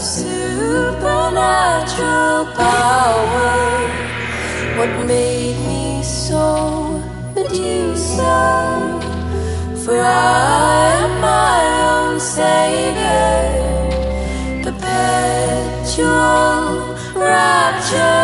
supernatural power. What made me so Medusa? For I am my own savior, perpetual rapture.